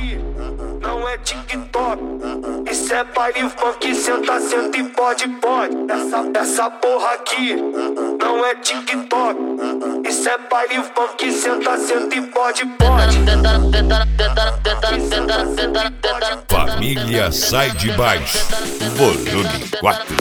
aqui não é TikTok. Isso é baile funk, senta, senta e pode. Essa porra aqui não é TikTok. Isso é baile funk, senta, senta e pode. Família Sai de Baixo, volume 4.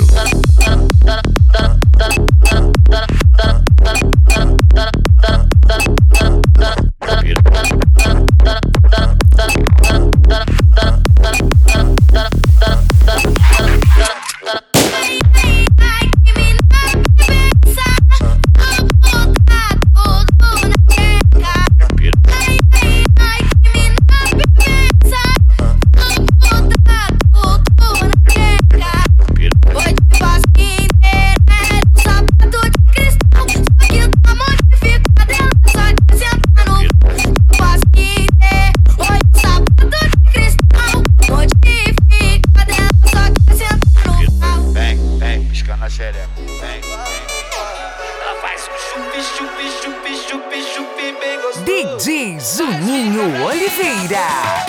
DJ Juninho Oliveira.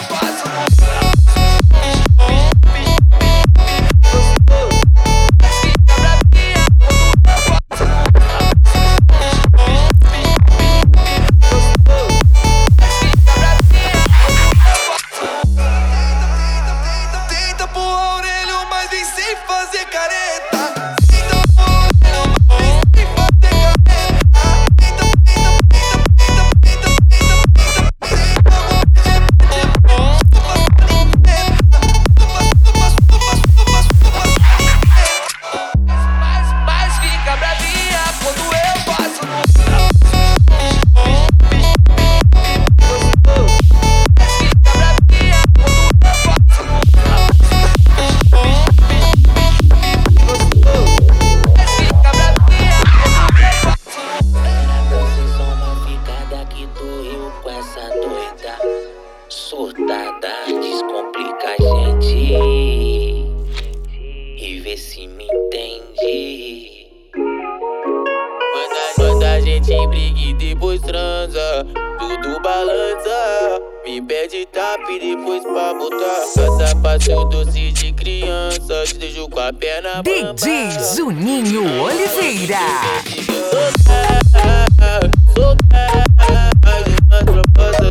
Tenta pro Aurélio, mas vem sem fazer careta. Surtada, descomplica a gente e vê se me entende. Quando a gente briga e depois transa, tudo balança. Me pede tapa e depois pra botar. Passa passo doce de criança, te deixo com a perna bamba. DJ Juninho Oliveira. Soltar, mais uma proposta.